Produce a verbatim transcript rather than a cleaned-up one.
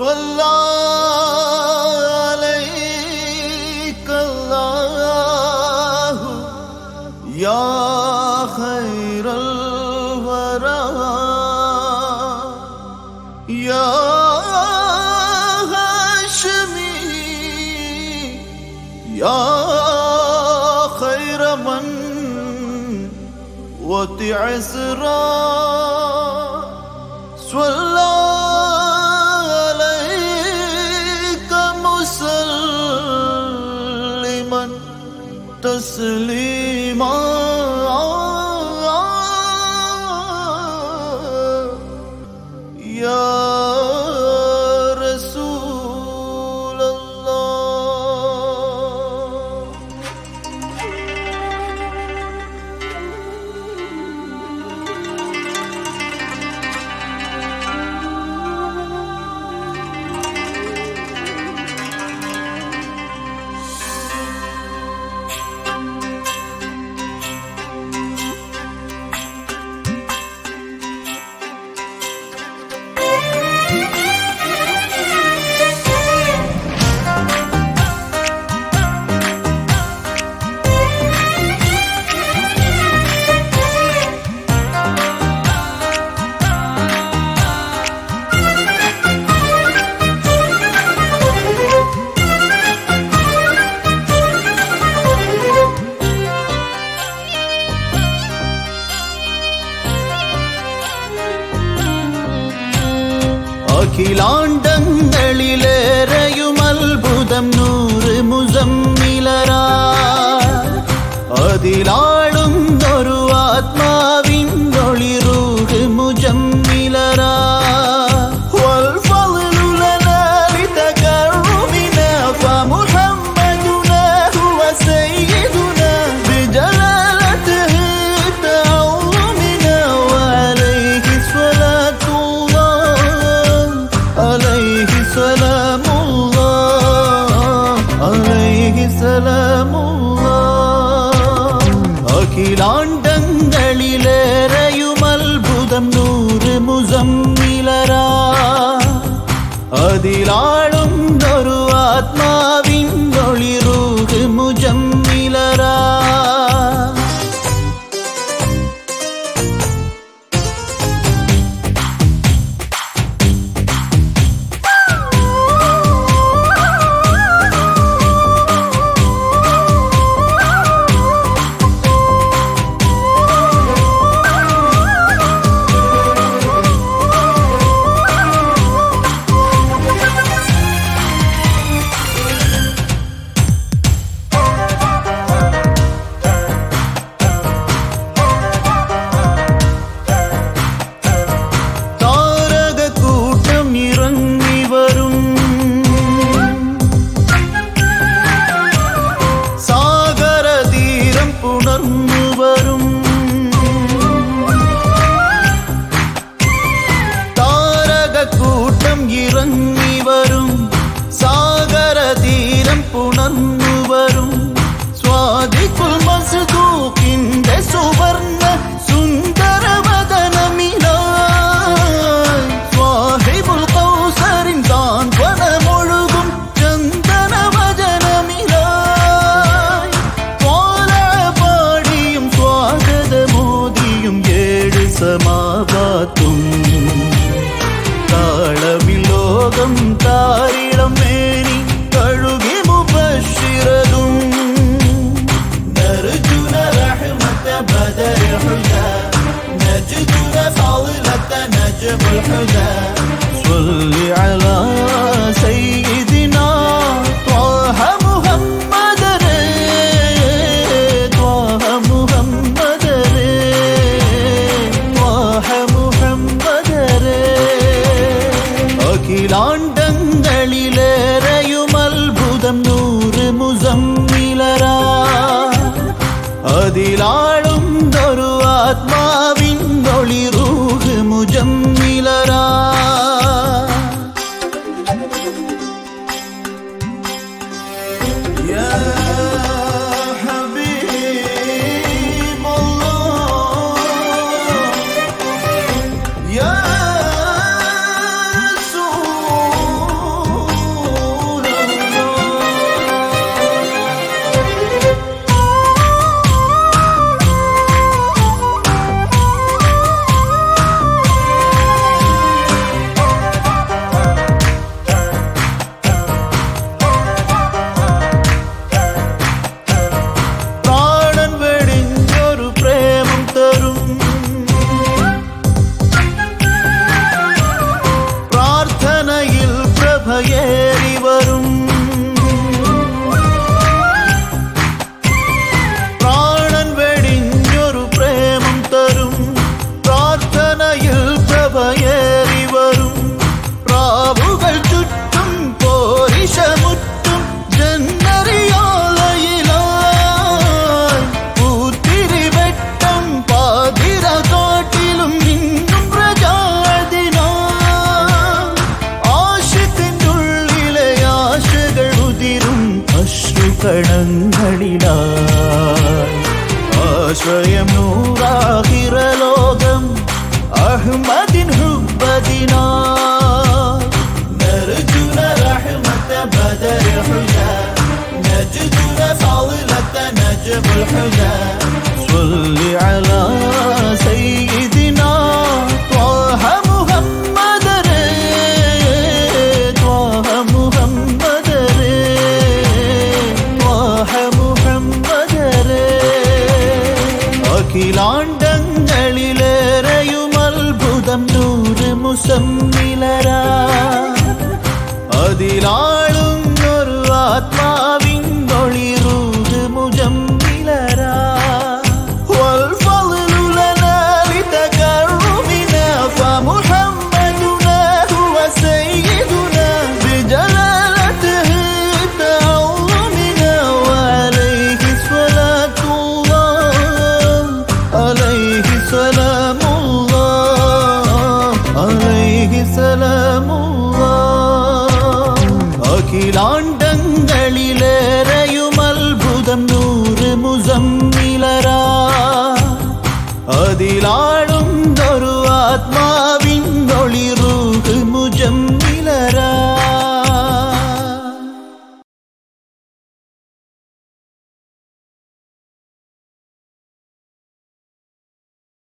صلى عليك الله يا خير الورى يا هاشمي يا خير من وطئ عسرا صلى تسليما يا رسول الله. അഖിലാണ്ടങ്ങളിലേറെയും അത്ഭുതം നൂറ് മുസമ്മിലരാ അതിലാടുന്നൊരു ആത്മാവിന്നൊളി റൂഹ് മുജമ്മിലരാ അഖിലാണ്ടങ്ങളിലേറെയും അത്ഭുതം നൂറ് മുസമ്മിലരാ അതിലാടുന്നൊരു ആത്മാവിന്നൊളി റൂഹ് മുജമ്മിലരാ സമാവാത്തും താളമിലോകം താരിളം മേനി കഴുകി മുബശ്ശിറതും നർജുന റഹ്മത ബദർ ഹുദാ നജ്ദുന ഫളത നജ്മുൽ ഹുദാ സ്വല്ലി അലാ സയ്യിദിനാ ത്വാഹ മുഹമ്മദ് റേ ത്വാഹ മുഹമ്മദ് റേ അഖിലാണ്ടങ്ങളിലേറെയും അത്ഭുതം നൂറ് മുസമ്മിലരാ അതിലാടുന്നൊരു ആത്മാവിന്നൊളി റൂഹ് മുജമ്മിലരാ يا رسول കണങ്ങളിലായി ആശ്രയം നൂറാഹിറലോകം അഹ്മദിൻ ഹുബ്ബദിനായി നർജുന റഹ്മത ബദർ ഹുദാ നജ്ദുന ഫളിലത നജ്മുൽ ഹുദാ സ്വല്ലി അലാ സയ്യിദിനാ ത്വാഹ മുഹമ്മദ റേ ത്വാഹ മുഹമ്മദ റേ ത്വാഹ മുഹമ്മദ റേ അഖിലാണ്ടങ്ങളിലേറെയും അത്ഭുതം നൂറ് മുസമ്മിലരാ അതിലാളുന്നൊരു ആത്മാവിൻ ഒളിറൂഹ് മുജമ്മിലരാ والفضل لنا لتكرمنا فمحمدنا هو سيدنا بجلالته تعظمنا وعليه صلاة الله عليه سلام الله عليه سلام الله അഖിലാണ്ടങ്ങളിലേറെയും അത്ഭുതം നൂറ് മുസമ്മിലരാ അതിലാളുന്നൊരു ആത്മാവിൻ ഒളിർ